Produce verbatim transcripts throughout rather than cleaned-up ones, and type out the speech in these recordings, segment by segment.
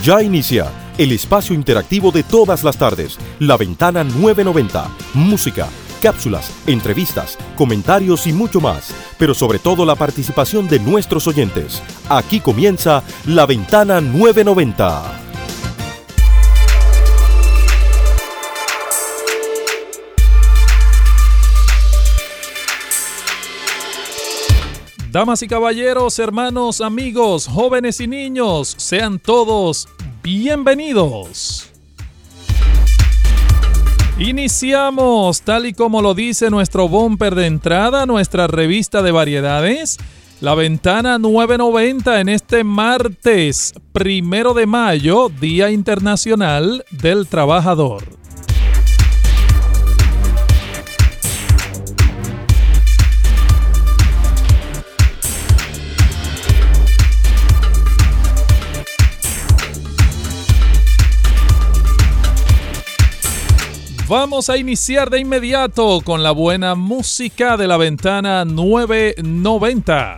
Ya inicia el espacio interactivo de todas las tardes, La Ventana nueve noventa. Música, cápsulas, entrevistas, comentarios y mucho más, pero sobre todo la participación de nuestros oyentes. Aquí comienza La Ventana nueve noventa. Damas y caballeros, hermanos, amigos, jóvenes y niños, sean todos bienvenidos. Iniciamos, tal y como lo dice nuestro bumper de entrada, nuestra revista de variedades, La Ventana nueve noventa, en este martes primero de mayo, Día Internacional del Trabajador. Vamos a iniciar de inmediato con la buena música de La Ventana nueve noventa.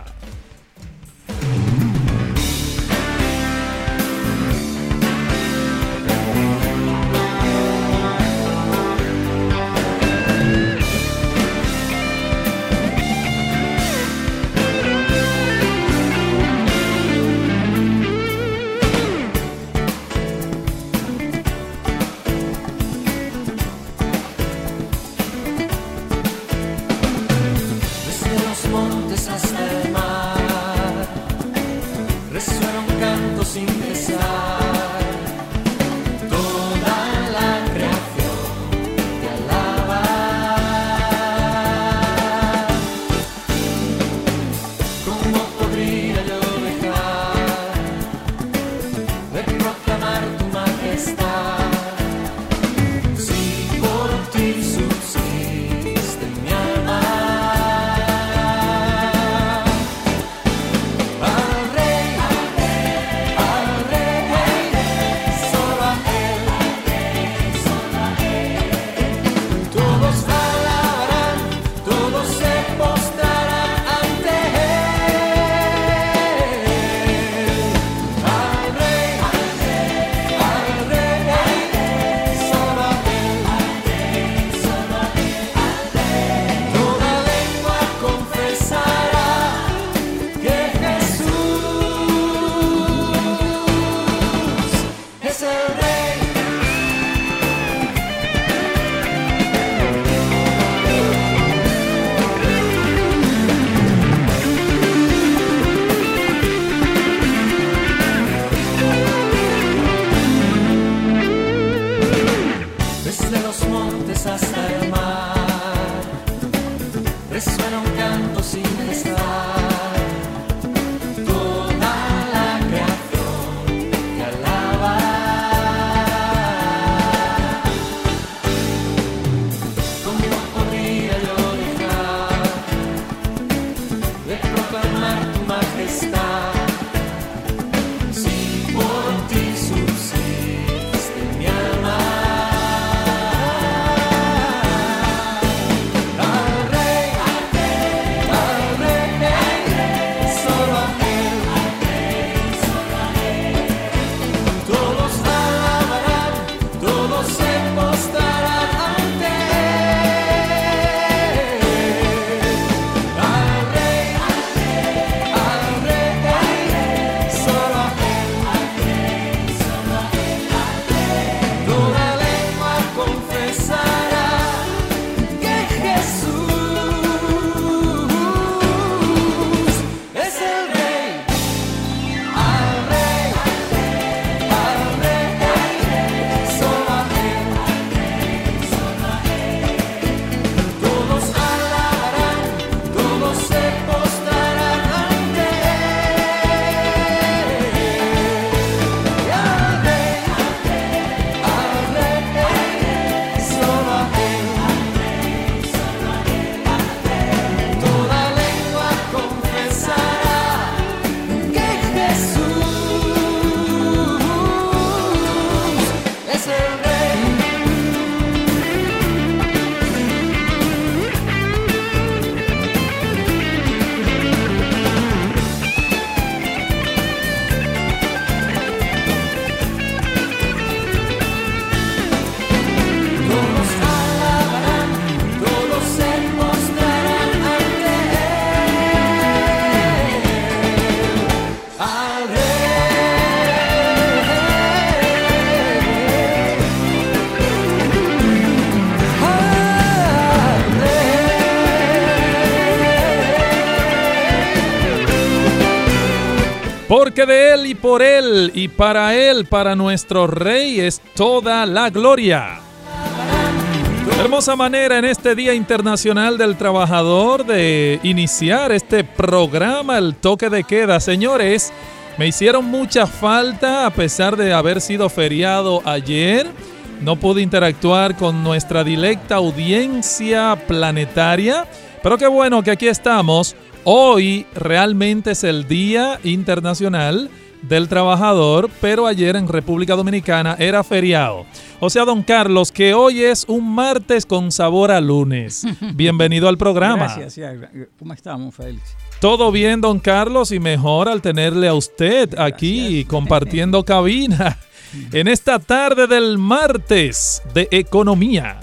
Porque de Él y por Él y para Él, para nuestro Rey, es toda la gloria. Hermosa manera en este Día Internacional del Trabajador de iniciar este programa, el toque de queda. Señores, me hicieron mucha falta a pesar de haber sido feriado ayer. No pude interactuar con nuestra directa audiencia planetaria, pero qué bueno que aquí estamos. Hoy realmente es el Día Internacional del Trabajador, pero ayer en República Dominicana era feriado. O sea, don Carlos, que hoy es un martes con sabor a lunes. Bienvenido al programa. Gracias. ¿Cómo estamos, Félix? Todo bien, don Carlos, y mejor al tenerle a usted aquí Gracias. Compartiendo cabina en esta tarde del martes de economía.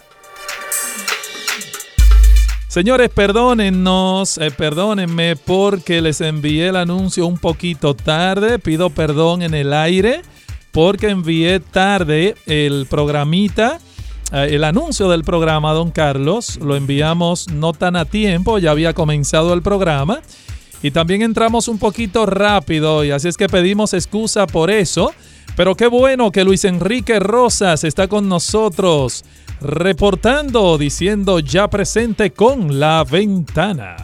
Señores, perdónennos, eh, perdónenme porque les envié el anuncio un poquito tarde. Pido perdón en el aire porque envié tarde el programita, eh, el anuncio del programa, don Carlos. Lo enviamos no tan a tiempo, ya había comenzado el programa. Y también entramos un poquito rápido y así es que pedimos excusa por eso. Pero qué bueno que Luis Enrique Rosas está con nosotros, reportando, diciendo ya presente con La Ventana.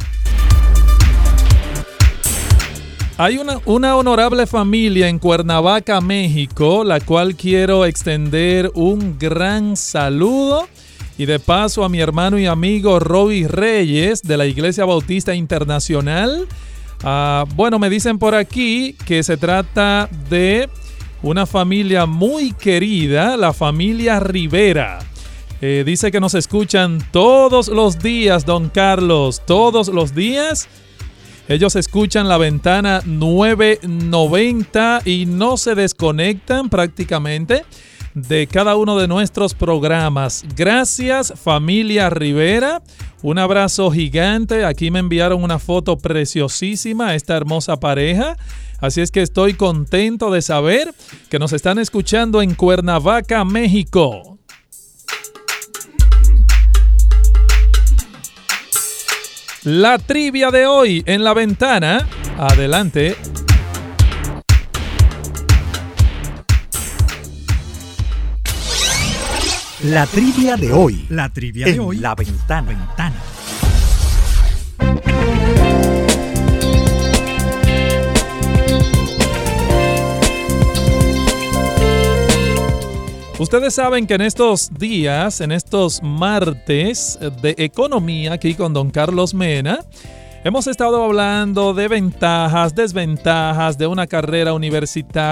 Hay una, una honorable familia en Cuernavaca, México, la cual quiero extender un gran saludo. Y de paso a mi hermano y amigo Roby Reyes de la Iglesia Bautista Internacional. Uh, bueno, me dicen por aquí que se trata de una familia muy querida, la familia Rivera. Eh, dice que nos escuchan todos los días, don Carlos, todos los días. Ellos escuchan La Ventana nueve noventa y no se desconectan prácticamente de cada uno de nuestros programas. Gracias, familia Rivera. Un abrazo gigante. Aquí me enviaron una foto preciosísima, esta hermosa pareja. Así es que estoy contento de saber que nos están escuchando en Cuernavaca, México. La trivia de hoy en La Ventana. Adelante. La trivia de hoy. La trivia de en hoy. La Ventana. Ventana. Ustedes saben que en estos días, en estos martes de economía, aquí con don Carlos Mena, hemos estado hablando de ventajas, desventajas de una carrera universitaria.